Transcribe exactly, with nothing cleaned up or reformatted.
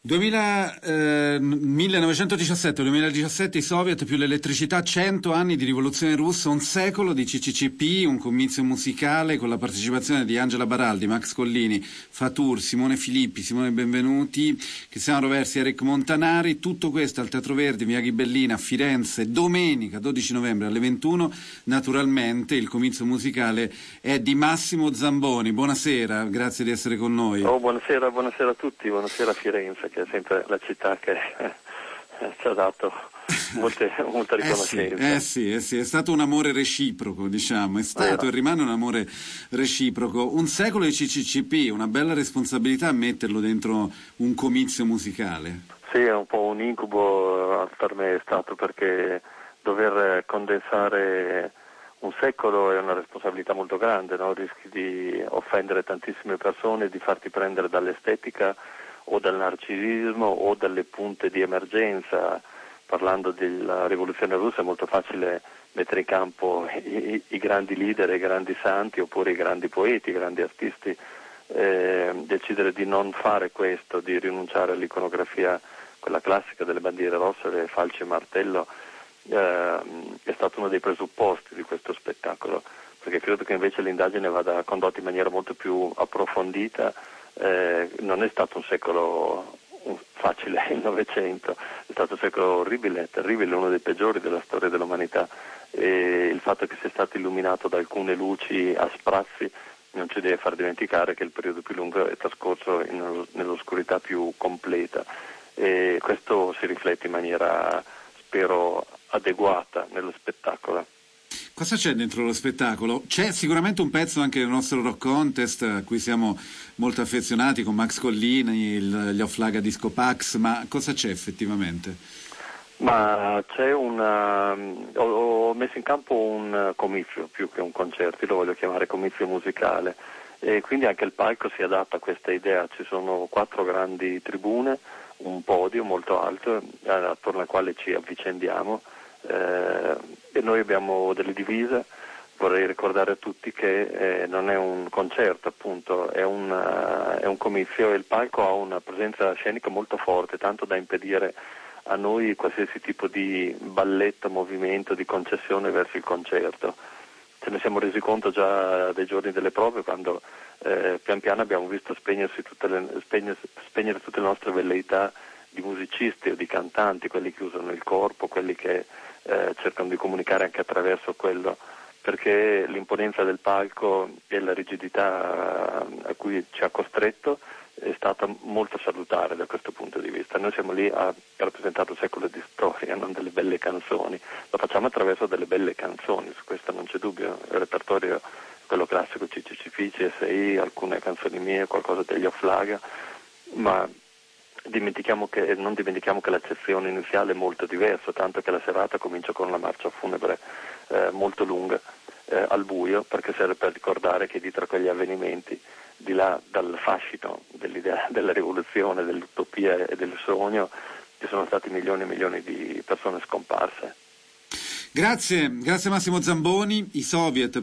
duemila, eh, millenovecentodiciassette duemiladiciassette i Soviet più l'elettricità, cento anni di rivoluzione russa, un secolo di C C C P, un comizio musicale con la partecipazione di Angela Baraldi, Max Collini, Fatur, Simone Filippi, Simone Benvenuti, Cristiano Roversi, Eric Montanari. Tutto questo al Teatro Verdi, Via Ghibellina, a Firenze, domenica dodici novembre alle ventuno. Naturalmente il comizio musicale è di Massimo Zamboni. Buonasera, grazie di essere con noi. Oh, buonasera, buonasera a tutti, buonasera a Firenze, che è sempre la città che ci ha dato molte, molta riconoscenza. Eh sì, eh sì, eh sì, è stato un amore reciproco, diciamo, è stato Vero. e rimane un amore reciproco. Un secolo di C C C P, una bella responsabilità metterlo dentro un comizio musicale. Sì, è un po' un incubo per me è stato, perché dover condensare un secolo è una responsabilità molto grande, no? Rischi di offendere tantissime persone, di farti prendere dall'estetica o dal narcisismo o dalle punte di emergenza. Parlando della rivoluzione russa è molto facile mettere in campo i, i, i grandi leader, i grandi santi oppure i grandi poeti, i grandi artisti. Eh, decidere di non fare questo, di rinunciare all'iconografia, quella classica delle bandiere rosse, le falci e martello, eh, è stato uno dei presupposti di questo spettacolo, perché credo che invece l'indagine vada condotta in maniera molto più approfondita. Eh, non è stato un secolo facile il Novecento, è stato un secolo orribile, terribile, uno dei peggiori della storia dell'umanità, e il fatto che sia stato illuminato da alcune luci a sprazzi non ci deve far dimenticare che il periodo più lungo è trascorso in, nell'oscurità più completa, e questo si riflette in maniera, spero, adeguata nello spettacolo. Cosa c'è dentro lo spettacolo? C'è sicuramente un pezzo anche del nostro Rock Contest a cui siamo molto affezionati, con Max Collini, il, gli Off-Laga Disco Pax, ma cosa c'è effettivamente? Ma c'è una... ho, ho messo in campo un comizio più che un concerto, lo voglio chiamare comizio musicale, e quindi anche il palco si adatta a questa idea. Ci sono quattro grandi tribune, un podio molto alto attorno al quale ci avvicendiamo, eh, e noi abbiamo delle divise. Vorrei ricordare a tutti che eh, non è un concerto, appunto, è un, uh, è un comizio, e il palco ha una presenza scenica molto forte, tanto da impedire a noi qualsiasi tipo di balletto, movimento, di concessione verso il concerto. Ce ne siamo resi conto già dai giorni delle prove, quando eh, pian piano abbiamo visto spegnersi tutte le, spegnere, spegnere tutte le nostre velleità di musicisti o di cantanti, quelli che usano il corpo, quelli che eh, cercano di comunicare anche attraverso quello, perché l'imponenza del palco e la rigidità a cui ci ha costretto è stata molto salutare da questo punto di vista. Noi siamo lì a rappresentare un secolo di storia, non delle belle canzoni. Lo facciamo attraverso delle belle canzoni, su questo non c'è dubbio. Il repertorio è quello classico C C C P, C S I, alcune canzoni mie, qualcosa degli Off-Laga, ma dimentichiamo che, non dimentichiamo che l'accezione iniziale è molto diversa, tanto che la serata comincia con una marcia funebre eh, molto lunga, eh, al buio, perché serve per ricordare che dietro a quegli avvenimenti, di là dal fascino dell'idea della rivoluzione, dell'utopia e del sogno, ci sono stati milioni e milioni di persone scomparse. Grazie, grazie Massimo Zamboni. I Soviet